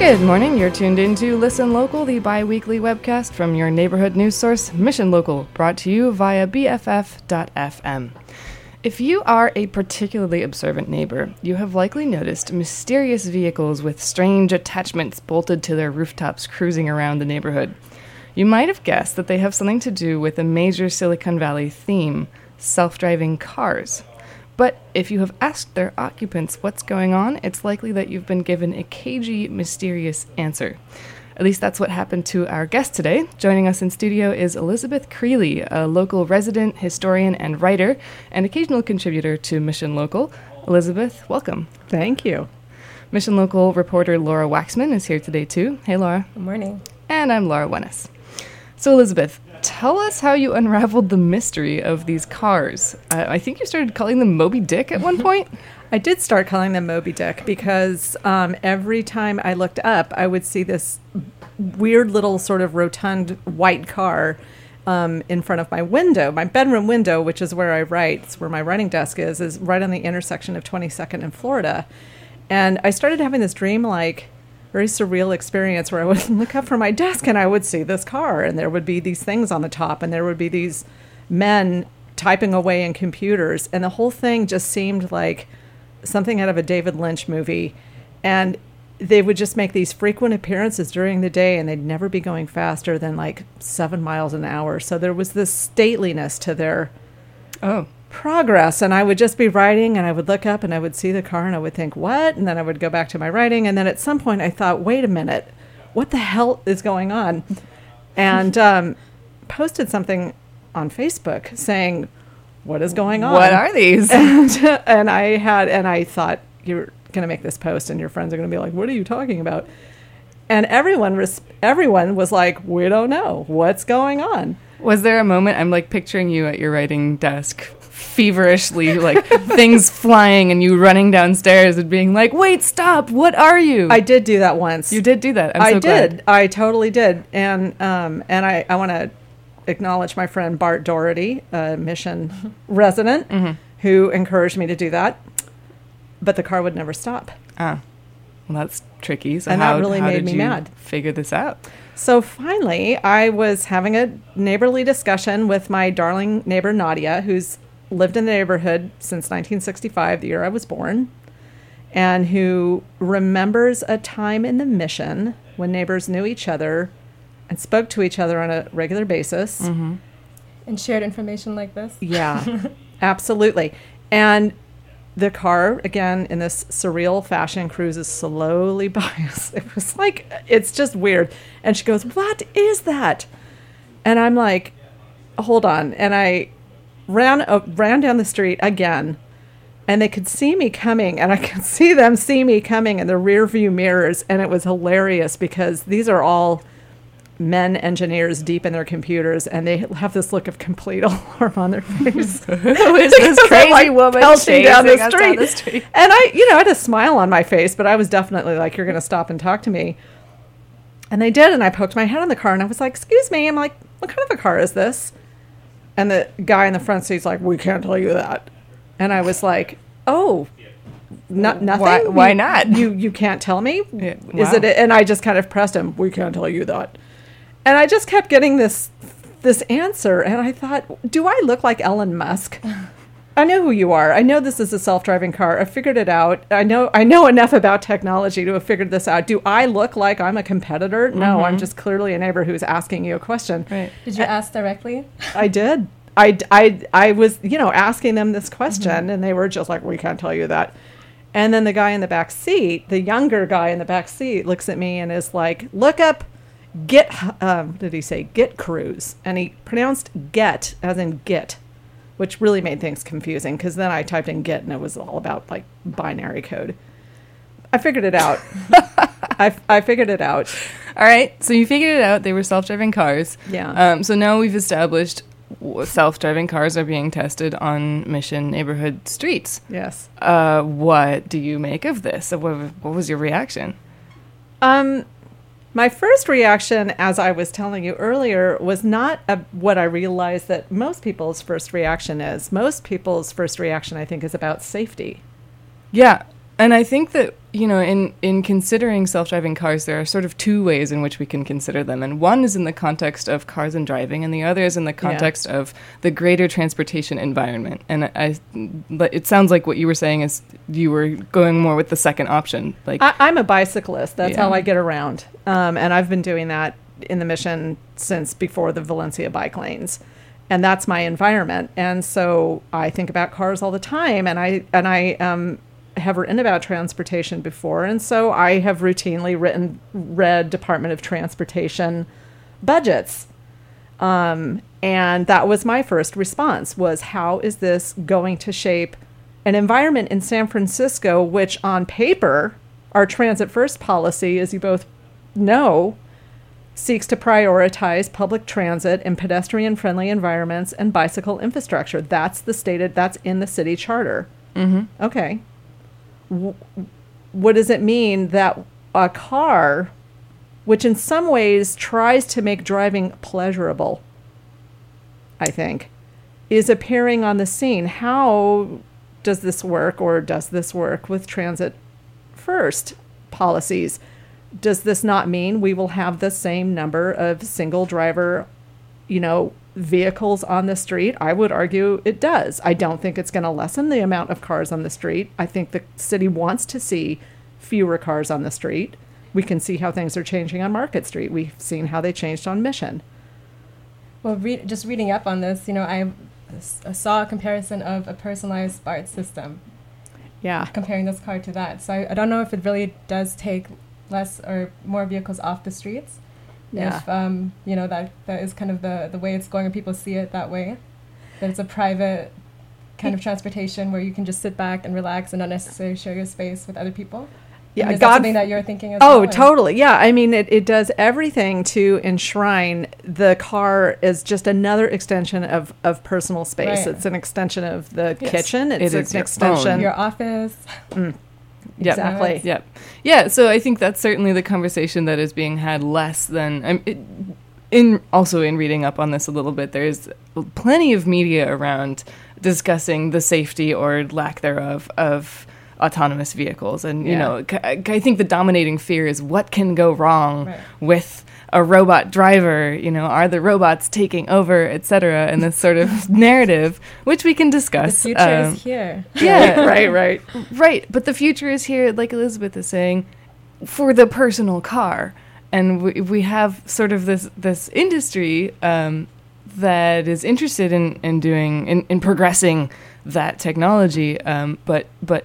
Good morning, you're tuned into Listen Local, the bi-weekly webcast from your neighborhood news source, Mission Local, brought to you via BFF.fm. If you are a particularly observant neighbor, you have likely noticed mysterious vehicles with strange attachments bolted to their rooftops cruising around the neighborhood. You might have guessed that they have something to do with a major Silicon Valley theme, self-driving cars. But if you have asked their occupants what's going on, it's likely that you've been given a cagey, mysterious answer. At least that's what happened to our guest today. Joining us in studio is Elizabeth Creeley, a local resident, historian, and writer, and occasional contributor to Mission Local. Elizabeth, welcome. Thank you. Mission Local reporter Laura Waxman is here today too. Hey, Laura. Good morning. And I'm Laura Wennis. So, Elizabeth, tell us how you unraveled the mystery of these cars. I think you started calling them Moby Dick at one point. I did start calling them Moby Dick because every time I looked up, I would see this weird little sort of rotund white car in front of my window. My bedroom window, which is where I write, it's where my writing desk is right on the intersection of 22nd and Florida. And I started having this dream-like, very surreal experience where I would look up from my desk and I would see this car and there would be these things on the top and there would be these men typing away in computers. And the whole thing just seemed like something out of a David Lynch movie. And they would just make these frequent appearances during the day and they'd never be going faster than like 7 miles an hour. So there was this stateliness to their progress. And I would just be writing and I would look up and I would see the car and I would think, what? And then I would go back to my writing. And then at some point I thought, wait a minute, what the hell is going on? And posted something on Facebook saying, what is going on? What are these? And I thought, you're going to make this post and your friends are going to be like, what are you talking about? And everyone was like, we don't know what's going on. Was there a moment, I'm like picturing you at your writing desk, feverishly, like things flying and you running downstairs and being like, wait, stop, what are you? I did do that once. You did do that. I did. I totally did. And I want to acknowledge my friend Bart Doherty, a Mission resident, who encouraged me to do that. But the car would never stop. Ah, well, that's tricky. So and how, that really how made did me you mad. Figure this out? So finally, I was having a neighborly discussion with my darling neighbor Nadia, who's lived in the neighborhood since 1965, the year I was born, and who remembers a time in the Mission when neighbors knew each other and spoke to each other on a regular basis. Mm-hmm. And shared information like this? Yeah, absolutely. And the car, again, in this surreal fashion, cruises slowly by us. It was like, it's just weird. And she goes, what is that? And I'm like, hold on. And I ran down the street again, and they could see me coming, and I could see them see me coming in the rear view mirrors. And it was hilarious because these are all men engineers deep in their computers, and they have this look of complete alarm on their face. Who is this crazy woman chasing down the us street? Down the street? And I had a smile on my face, but I was definitely like, you're going to stop and talk to me. And they did, and I poked my head on the car, and I was like, excuse me. I'm like, what kind of a car is this? And the guy in the front seat's like, we can't tell you that. And I was like, oh, nothing? Why not? You can't tell me? Yeah, Is it? And I just kind of pressed him, we can't tell you that. And I just kept getting this answer, and I thought, do I look like Elon Musk? I know who you are. I know this is a self-driving car. I figured it out. I know enough about technology to have figured this out. Do I look like I'm a competitor? No, I'm just clearly a neighbor who's asking you a question. Right. Did you ask directly? I did. I was, asking them this question, and they were just like, we can't tell you that. And then the guy in the back seat, the younger guy in the back seat, looks at me and is like, look up what did he say? Git Cruise. And he pronounced get as in git, which really made things confusing because then I typed in git and it was all about like binary code. I figured it out. I figured it out. All right. So you figured it out. They were self-driving cars. Yeah. So now we've established self-driving cars are being tested on Mission neighborhood streets. Yes. What do you make of this? What was your reaction? My first reaction, as I was telling you earlier, was not what I realized that most people's first reaction is. Most people's first reaction, I think, is about safety. Yeah. And I think that, in considering self-driving cars, there are sort of two ways in which we can consider them. And one is in the context of cars and driving, and the other is in the context of the greater transportation environment. And but it sounds like what you were saying is you were going more with the second option. Like I'm a bicyclist. That's how I get around. And I've been doing that in the Mission since before the Valencia bike lanes. And that's my environment. And so I think about cars all the time, and I have written about transportation before, and so I have routinely read Department of Transportation budgets, and that was my first response: was how is this going to shape an environment in San Francisco, which on paper, our transit first policy, as you both know, seeks to prioritize public transit and pedestrian friendly environments and bicycle infrastructure. That's in the city charter. Mm-hmm. Okay. What does it mean that a car, which in some ways tries to make driving pleasurable, I think, is appearing on the scene? How does this work, or does this work with transit first policies? Does this not mean we will have the same number of single driver, vehicles on the street? I would argue it does. I don't think it's going to lessen the amount of cars on the street. I think the city wants to see fewer cars on the street. We can see how things are changing on Market Street. We've seen how they changed on Mission. Well, just reading up on this, I saw a comparison of a personalized BART system. Yeah. Comparing this car to that. So I don't know if it really does take less or more vehicles off the streets. Yeah. If, that is kind of the way it's going, and people see it that way. That it's a private kind of transportation where you can just sit back and relax and not necessarily share your space with other people. Yeah, is that something that you're thinking as well? Oh, totally. Yeah, I mean, it does everything to enshrine the car as just another extension of personal space. Right. It's an extension of the kitchen. It's is an your extension. own. Your office. Yep. Exactly. Yep. Yeah, so I think that's certainly the conversation that is being had less than... in reading up on this a little bit, there's plenty of media around discussing the safety or lack thereof of autonomous vehicles. And, I think the dominating fear is what can go wrong with a robot driver, are the robots taking over, et cetera, and this sort of narrative, which we can discuss. The future is here. Yeah, right. But the future is here, like Elizabeth is saying, for the personal car. And we have sort of this industry that is interested in progressing that technology, but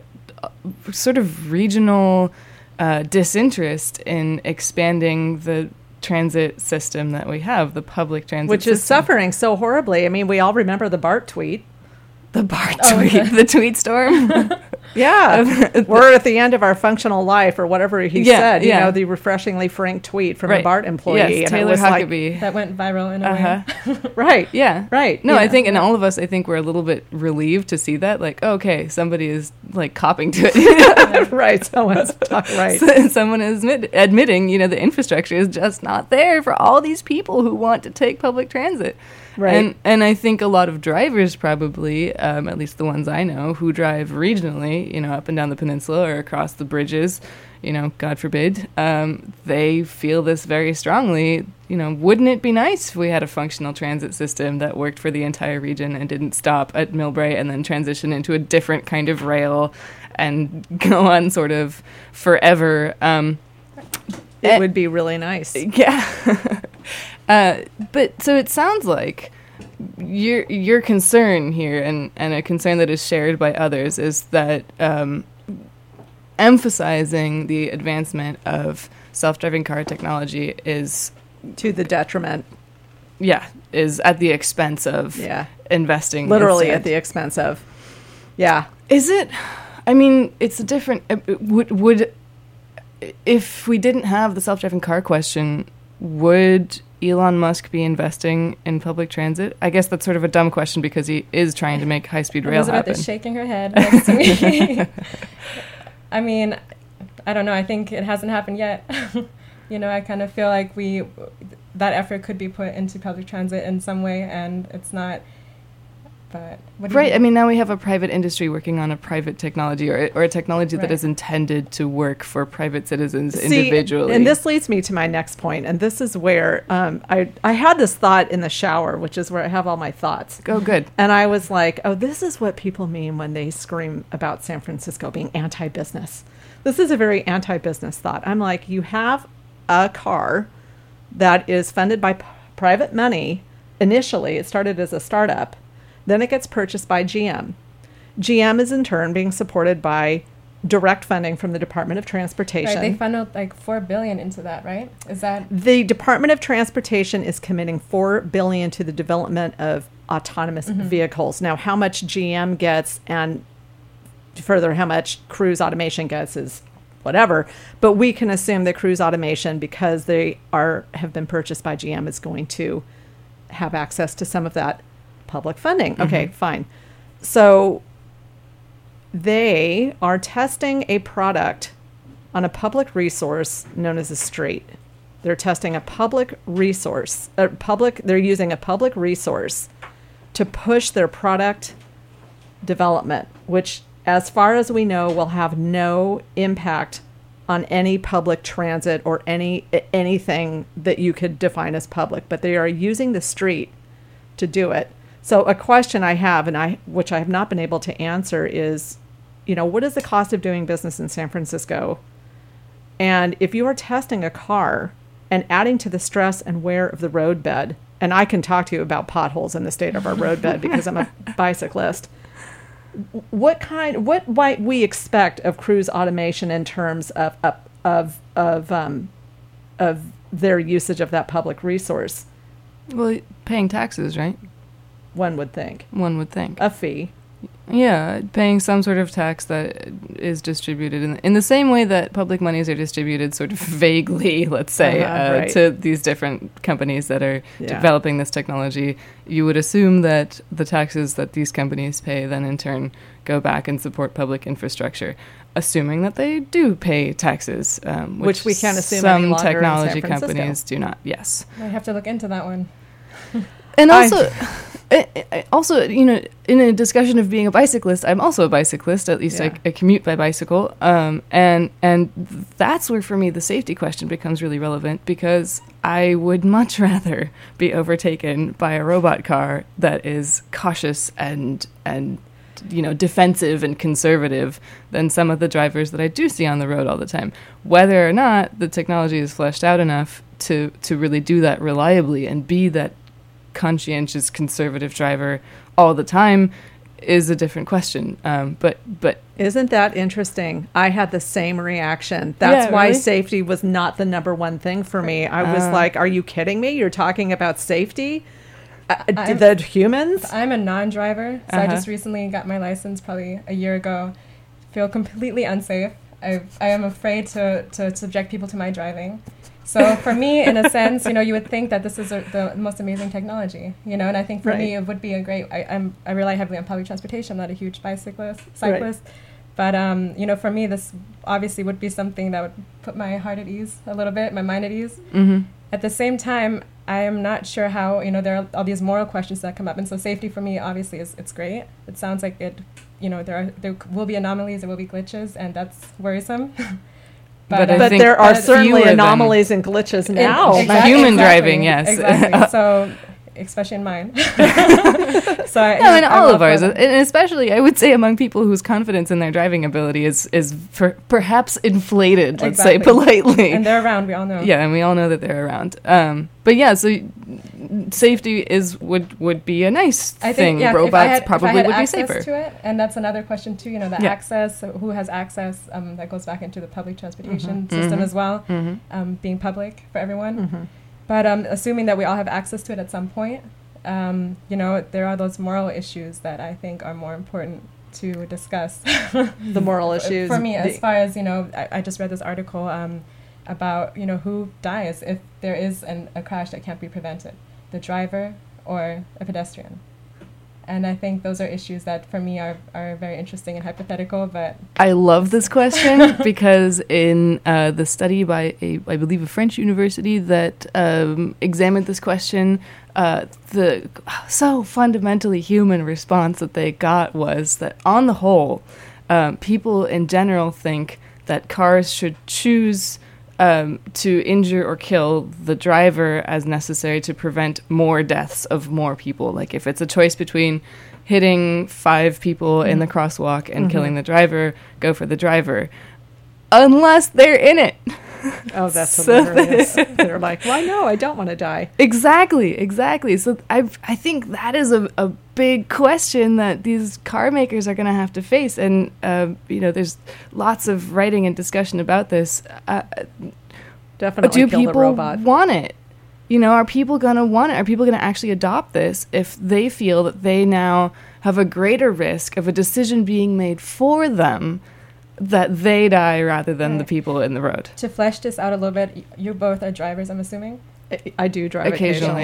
sort of regional disinterest in expanding the transit system that we have, the public transit Which system. is suffering so horribly. I mean, we all remember the BART tweet. The BART tweet, the tweet storm. Yeah, we're at the end of our functional life, or whatever he said. The refreshingly frank tweet from a BART employee. Yes, and Taylor Huckabee. That went viral in a way. Right. Yeah. Right. No, I think, and all of us, I think, were a little bit relieved to see that. Like, okay, somebody is like copping to it. Right. Someone's right. Someone is admitting, the infrastructure is just not there for all these people who want to take public transit. Right. And I think a lot of drivers probably, at least the ones I know, who drive regionally, up and down the peninsula or across the bridges, God forbid, they feel this very strongly. Wouldn't it be nice if we had a functional transit system that worked for the entire region and didn't stop at Millbrae and then transition into a different kind of rail and go on sort of forever? It would be really nice. Yeah. But so it sounds like your concern here, and a concern that is shared by others, is that emphasizing the advancement of self-driving car technology is to the detriment. Yeah, is at the expense of investing. Literally at the expense of. Yeah. Is it? I mean, it's a different. Would if we didn't have the self-driving car question, would Elon Musk be investing in public transit? I guess that's sort of a dumb question because he is trying to make high-speed rail happen. Elizabeth is shaking her head next to me. I mean, I don't know. I think it hasn't happened yet. I kind of feel like that effort could be put into public transit in some way, and it's not. But what do you Right. I think? mean, now we have a private industry working on a private technology or a technology that Right. is intended to work for private citizens See, individually. and this leads me to my next point, and this is where I had this thought in the shower, which is where I have all my thoughts. Oh, good. And I was like, oh, this is what people mean when they scream about San Francisco being anti-business. This is a very anti-business thought. I'm like, you have a car that is funded by private money. Initially, it started as a startup. Then it gets purchased by GM. GM is in turn being supported by direct funding from the Department of Transportation. Right, they funneled like $4 billion into that, right? Is that The Department of Transportation is committing $4 billion to the development of autonomous vehicles. Now, how much GM gets and further how much Cruise Automation gets is whatever. But we can assume that Cruise Automation, because they have been purchased by GM, is going to have access to some of that public funding. Okay, fine. So they are testing a product on a public resource known as a street. They're testing a public resource, they're using a public resource to push their product development, which, as far as we know, will have no impact on any public transit or anything that you could define as public. But they are using the street to do it. So a question I have, which I have not been able to answer, is, what is the cost of doing business in San Francisco? And if you are testing a car and adding to the stress and wear of the roadbed, and I can talk to you about potholes in the state of our roadbed because I'm a bicyclist. What might we expect of Cruise Automation in terms of their usage of that public resource? Well, paying taxes, right? One would think One would think. a fee. Yeah, paying some sort of tax that is distributed in the same way that public monies are distributed sort of vaguely, let's say, Right. to these different companies that are Yeah. developing this technology. You would assume that the taxes that these companies pay then in turn go back and support public infrastructure, assuming that they do pay taxes, Which we can't assume any some longer in San technology Francisco. companies do not. Yes. I have to look into that one. And also, in a discussion of being a bicyclist, I'm also a bicyclist. At least Yeah. I commute by bicycle, and that's where for me the safety question becomes really relevant, because I would much rather be overtaken by a robot car that is cautious and defensive and conservative than some of the drivers that I do see on the road all the time. Whether or not the technology is fleshed out enough to really do that reliably and be that conscientious conservative driver all the time is a different question. But Isn't that interesting? I had the same reaction. That's Yeah, why really? safety was not the number one thing for me. I was like, are you kidding me? You're talking about safety? The humans? I'm a non-driver, so I Uh-huh. just recently got my license probably a year ago. Feel completely unsafe. I am afraid to subject people to my driving. So for me, in a sense, you would think that this is the most amazing technology, and I think for me Right. it would be a great. I rely heavily on public transportation. I'm not a huge cyclist, but for me this obviously would be something that would put my heart at ease a little bit, my mind at ease. mm-hmm. At the same time, I am not sure how, there are all these moral questions that come up. And so safety for me, obviously, it's great. It sounds like there will be anomalies, there will be glitches, and that's worrisome. But I But think there are fewer certainly than- anomalies and glitches now. Human driving, yes. Exactly. So, especially in mine. So No, in all of ours, and especially I would say among people whose confidence in their driving ability is perhaps inflated, let's say Exactly. politely. And they're around, we all know. Yeah, and we all know that they're around. But yeah, so safety would be a nice I thing. think, yeah, Robots probably if I had would be access safer. to it, and that's another question too. The Yeah. access, who has access? That goes back into the public transportation Mhm. system Mhm. as well, Mm-hmm. being public for everyone. Mm-hmm. But assuming that we all have access to it at some point, there are those moral issues that I think are more important to discuss. The moral issues. For me, as far as, I just read this article about, who dies if there is a crash that can't be prevented, the driver or a pedestrian. And I think those are issues that for me are very interesting and hypothetical, but I love this question because in the study by I believe a French university that examined this question, the so fundamentally human response that they got was that on the whole, people in general think that cars should choose to injure or kill the driver as necessary to prevent more deaths of more people. Like if it's a choice between hitting 5 people in the crosswalk and killing the driver, go for the driver. Unless they're in it. Oh, that's hilarious. They're like, well, no, I don't want to die. Exactly. So I think that is a big question that these car makers are going to have to face. And, there's lots of writing and discussion about this. Definitely do kill the people robot. want it? Are people going to want it? Are people going to actually adopt this if they feel that they now have a greater risk of a decision being made for them that they die rather than the people in the road? To flesh this out a little bit, you both are drivers, I'm assuming? I do drive occasionally.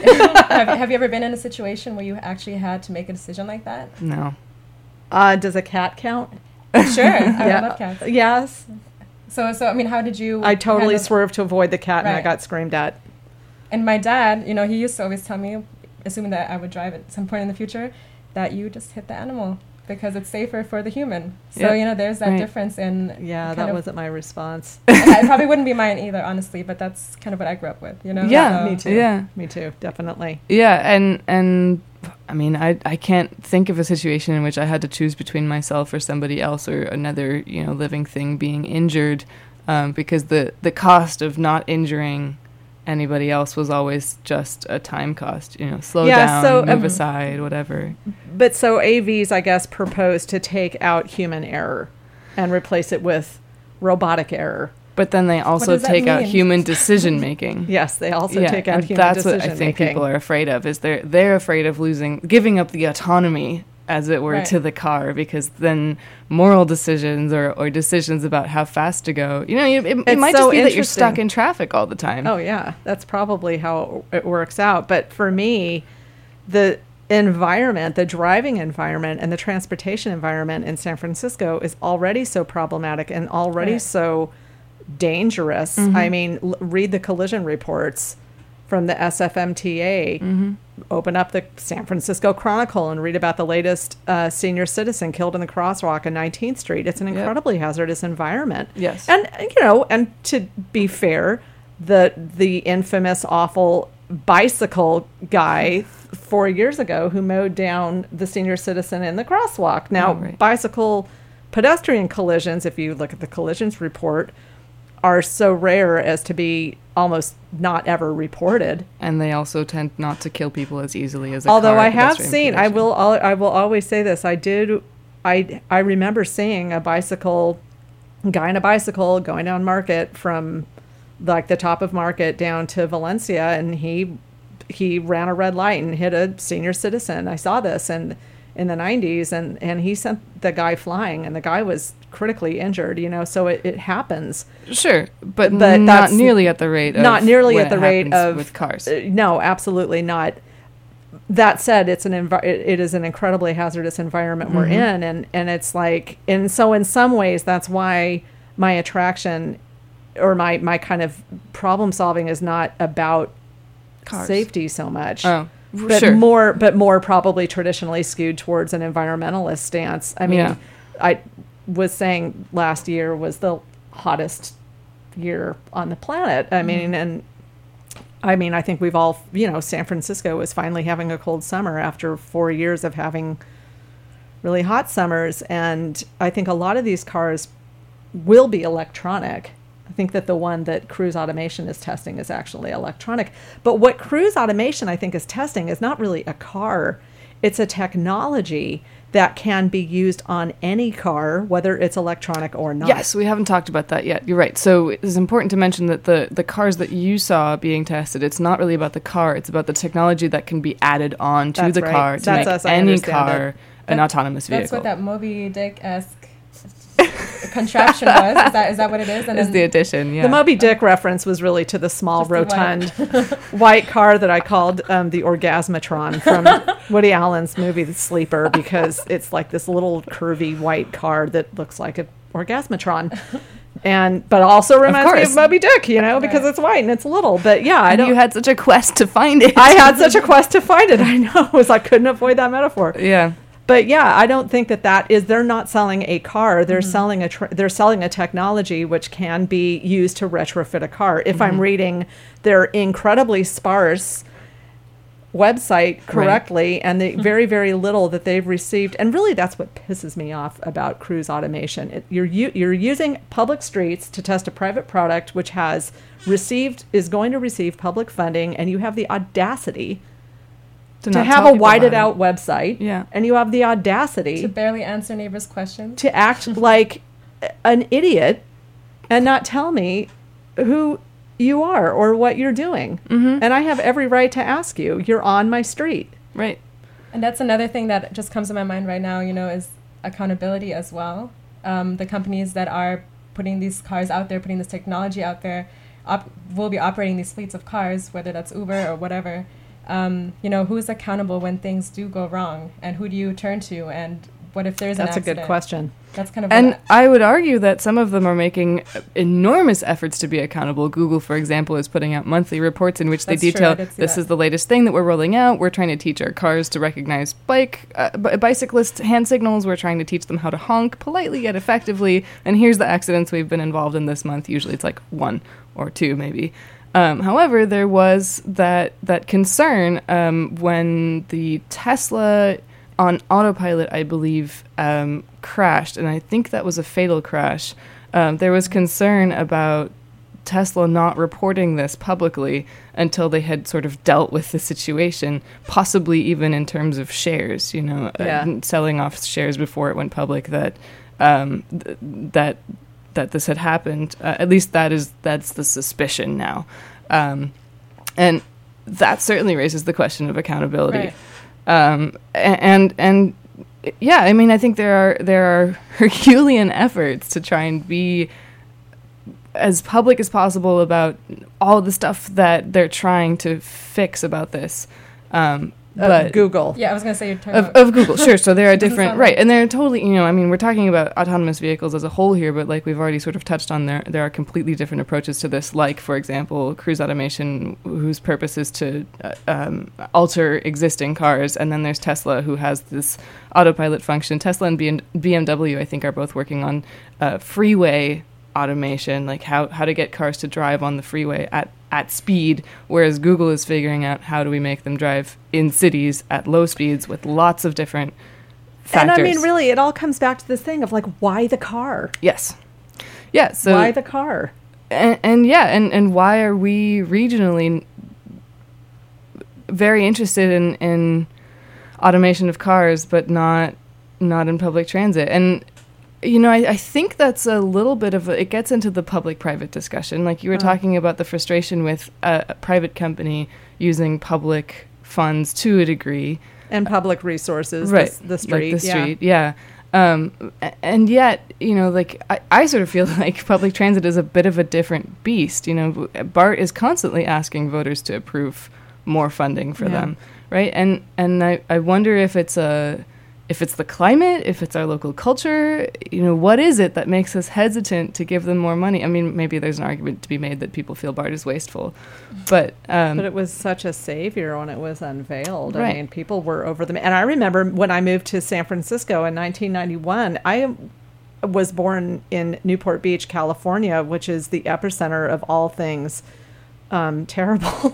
Have you ever been in a situation where you actually had to make a decision like that? No. Does a cat count? Sure. I love cats. Yes. So I mean, how did you... I totally swerved to avoid the cat, and I got screamed at. And my dad, he used to always tell me, assuming that I would drive at some point in the future, that you just hit the animal because it's safer for the human. So, there's that difference in... Yeah, that wasn't my response. It probably wouldn't be mine either, honestly, but that's kind of what I grew up with, Yeah, so. Me too. Yeah. Me too, definitely. Yeah, and I mean, I can't think of a situation in which I had to choose between myself or somebody else or another, living thing being injured, because the cost of not injuring anybody else was always just a time cost, slow down, move aside, whatever. But so AVs, I guess, propose to take out human error and replace it with robotic error. But then they also take out human decision making. Yes, they also take out human that's decision making. That's what I think people are afraid of, is they're afraid of giving up the autonomy, as it were, to the car, because then moral decisions or decisions about how fast to go, it might just be that you're stuck in traffic all the time. Oh, yeah. That's probably how it works out. But for me, the environment, the driving environment and the transportation environment in San Francisco is already so problematic and already so dangerous. Mm-hmm. I mean, read the collision reports from the SFMTA. Mm-hmm. Open up the San Francisco Chronicle and read about the latest senior citizen killed in the crosswalk on 19th Street. It's an incredibly hazardous environment. Yes. And, and to be fair, the infamous, awful bicycle guy 4 years ago who mowed down the senior citizen in the crosswalk. Now, bicycle pedestrian collisions, if you look at the collisions report, are so rare as to be almost not ever reported. And they also tend not to kill people as easily as Although I have seen, I will always say this, I remember seeing a guy on a bicycle going down Market from like the top of Market down to Valencia, and he ran a red light and hit a senior citizen. I saw this in the 90s, and he sent the guy flying, and the guy was critically injured, so it happens. Sure, but not nearly at the rate of with cars. No, absolutely not. That said, it is an incredibly hazardous environment we're in, and it's like, and so in some ways that's why my attraction or my kind of problem solving is not about cars. Safety so much. Oh. But sure. more probably traditionally skewed towards an environmentalist stance. I mean, I was saying last year was the hottest year on the planet. I mean, I think we've all, San Francisco is finally having a cold summer after 4 years of having really hot summers. And I think a lot of these cars will be electronic. I think that the one that Cruise Automation is testing is actually electronic. But what Cruise Automation, I think, is testing is not really a car. It's a technology that can be used on any car, whether it's electronic or not. Yes, we haven't talked about that yet. You're right. So it's important to mention that the cars that you saw being tested, it's not really about the car. It's about the technology that can be added on to the car to make any car an autonomous vehicle. That's what that Moby Dick-esque contraption was. Is that what it is? And Is the addition, yeah. The Moby Dick reference was really to the small, Just the rotund, white car that I called the Orgasmatron from Woody Allen's movie The Sleeper, because it's like this little curvy white car that looks like an Orgasmatron. But also reminds me of Moby Dick, because it's white and it's little. But yeah, you had such a quest to find it. I had such a quest to find it. I know. I couldn't avoid that metaphor. Yeah. But yeah, I don't think that is. They're not selling a car. They're selling they're selling a technology which can be used to retrofit a car. If I'm reading their incredibly sparse website correctly, and the very, very little that they've received, and really that's what pisses me off about cruise automation. You're using public streets to test a private product which is going to receive public funding, and you have the audacity to have a whited out website, and you have the audacity to barely answer neighbors' questions, to act like an idiot and not tell me who you are or what you're doing. And I have every right to ask you. You're on my street. Right. And that's another thing that just comes to my mind right now, is accountability as well. The companies that are putting these cars out there, putting this technology out there, will be operating these fleets of cars, whether that's Uber or whatever. Who's accountable when things do go wrong, and who do you turn to, and what if there's an accident? That's a good question. That's kind of and I would argue that some of them are making enormous efforts to be accountable. Google, for example, is putting out monthly reports in which they detail this is the latest thing that we're rolling out. We're trying to teach our cars to recognize bicyclist hand signals. We're trying to teach them how to honk politely yet effectively. And here's the accidents we've been involved in this month. Usually it's like 1 or 2 maybe. However, there was that concern when the Tesla on autopilot, I believe, crashed, and I think that was a fatal crash. There was concern about Tesla not reporting this publicly until they had sort of dealt with the situation, possibly even in terms of shares, selling off shares before it went public, that this had happened. At least that's the suspicion now. And that certainly raises the question of accountability. Right. And yeah, I mean, I think there are Herculean efforts to try and be as public as possible about all the stuff that they're trying to fix about this. But Google. Yeah, I was going to say you're talking of Google, sure. So there are different, right, and they're totally, I mean, we're talking about autonomous vehicles as a whole here, but like we've already sort of touched on, there are completely different approaches to this, like, for example, cruise automation, whose purpose is to alter existing cars, and then there's Tesla, who has this autopilot function. Tesla and BMW, I think, are both working on freeway automation, like how to get cars to drive on the freeway at speed, whereas Google is figuring out how do we make them drive in cities at low speeds with lots of different factors. And I mean, really, it all comes back to this thing of like, why the car? Yes. Yeah. So why the car? And why are we regionally very interested in automation of cars, but not in public transit? And I think that's a little bit of it gets into the public-private discussion. Like you were talking about the frustration with a private company using public funds to a degree. And public resources, right. The street. Like the street, yeah. And yet, like I sort of feel like public transit is a bit of a different beast. BART is constantly asking voters to approve more funding for them, right? And I wonder if it's the climate, if it's our local culture, what is it that makes us hesitant to give them more money? I mean, maybe there's an argument to be made that people feel BART is wasteful, but it was such a savior when it was unveiled. Right. I mean, people were over them. And I remember when I moved to San Francisco in 1991, I was born in Newport Beach, California, which is the epicenter of all things terrible.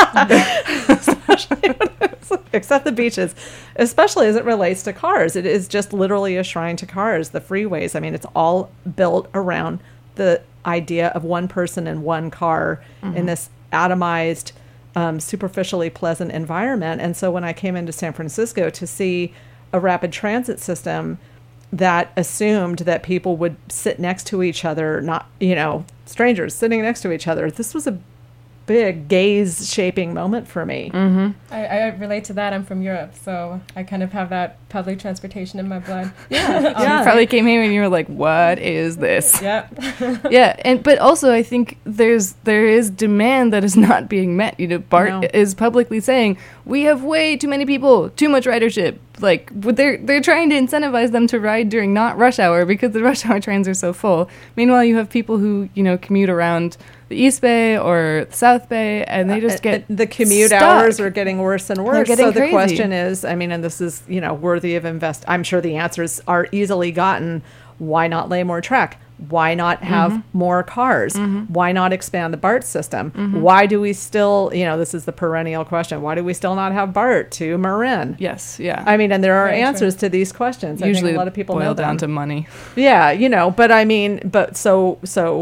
Except the beaches, especially as it relates to cars. It is just literally a shrine to cars, the freeways. I mean, it's all built around the idea of one person in one car in this atomized, superficially pleasant environment. And so when I came into San Francisco to see a rapid transit system that assumed that people would sit next to each other, not, strangers sitting next to each other, this was a big gaze-shaping moment for me. I relate to that. I'm from Europe, so I kind of have that public transportation in my blood. You probably came here and you were like, "What is this?" Yeah. Yeah, but also I think there is demand that is not being met. You know, BART is publicly saying we have way too many people, too much ridership. Like they're trying to incentivize them to ride during not rush hour because the rush hour trains are so full. Meanwhile, you have people who commute around the East Bay or the South Bay, and they just get the commute stuck. hours are getting worse and worse. They're getting So the crazy. question is, I mean, and this is worthy of invest. I'm sure the answers are easily gotten. Why not lay more track? Why not have more cars? Why not expand the BART system? Why do we still, this is the perennial question, why do we still not have BART to Marin? Yes, yeah. I mean, and there are Very answers to these questions. Usually I think a lot of people boil know down them. to money. Yeah, but I mean, so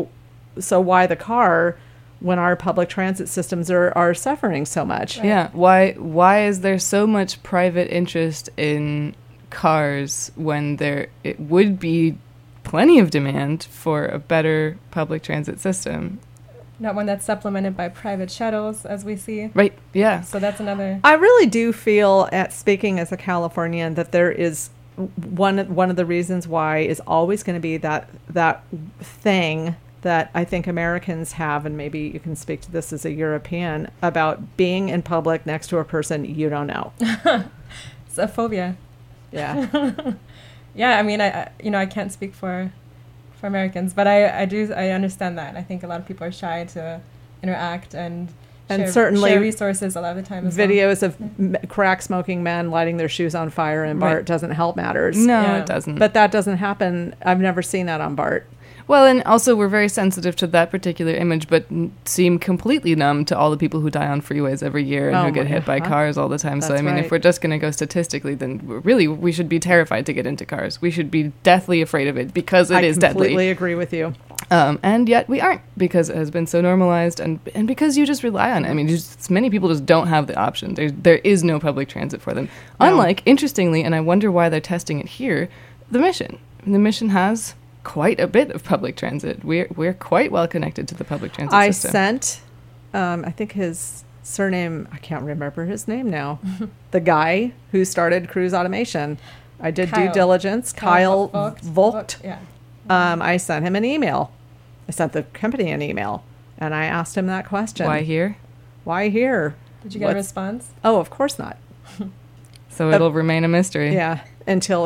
why the car when our public transit systems are suffering so much? Right. Yeah. Why is there so much private interest in cars when it would be plenty of demand for a better public transit system? Not one that's supplemented by private shuttles, as we see. Right. Yeah. So that's another. I really do feel, speaking as a Californian, that there is one of the reasons why is always going to be that thing that I think Americans have, and maybe you can speak to this as a European, about being in public next to a person you don't know. It's a phobia. Yeah. Yeah, I mean, I can't speak for Americans, but I understand that. I think a lot of people are shy to interact and certainly share resources a lot of the time as videos of crack smoking men lighting their shoes on fire in BART doesn't help matters. No, Yeah. it doesn't. But that doesn't happen. I've never seen that on BART. Well, and also we're very sensitive to that particular image, but seem completely numb to all the people who die on freeways every year and Oh who get my hit by God. cars all the time. So, That's I mean, right. if we're just going to go statistically, then really we should be terrified to get into cars. We should be deathly afraid of it because it is I completely deadly. agree with you. And yet we aren't because it has been so normalized and because you just rely on it. I mean, many people just don't have the option. There is no public transit for them. No. Unlike, interestingly, and I wonder why they're testing it here, the Mission. And the Mission has quite a bit of public transit. We're quite well connected to the public transit I system. sent, I think his surname, I can't remember his name now, the guy who started Cruise Automation. I did due Kyle. diligence. Kyle Vogt. Yeah. I sent him an email. I sent the company an email, and I asked him that question. Why here? Why here? Did you get a response? Oh, of course not. So it'll remain a mystery. Yeah, until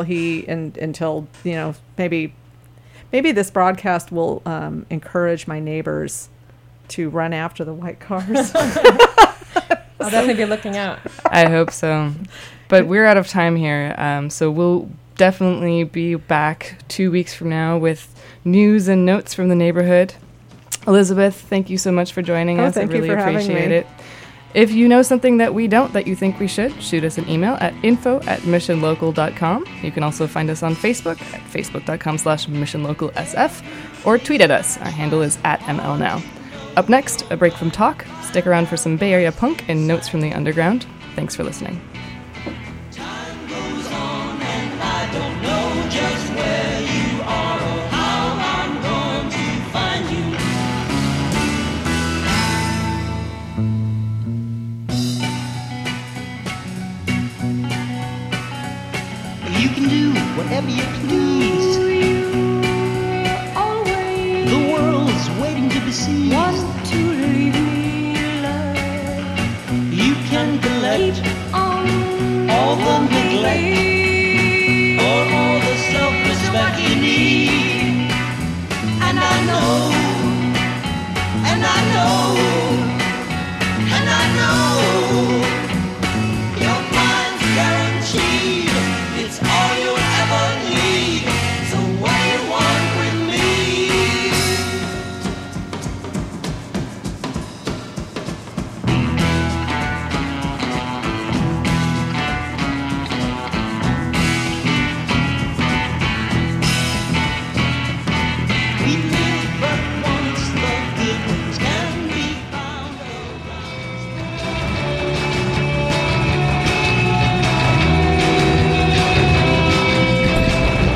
maybe this broadcast will encourage my neighbors to run after the white cars. I'll definitely be looking out. I hope so. But we're out of time here, so we'll definitely be back 2 weeks from now with news and notes from the neighborhood. Elizabeth, thank you so much for joining us. Thank I really you for having appreciate me. it. If you know something that we don't that you think we should, shoot us an email at info@missionlocal.com. You can also find us on Facebook at facebook.com/missionlocalsf or tweet at us. Our handle is @MLNow. Up next, a break from talk. Stick around for some Bay Area punk and notes from the underground. Thanks for listening. Time goes on and I don't know just where you are or how I'm going to find you. You can do whatever you please. The world's waiting to be seized. You can collect all the neglect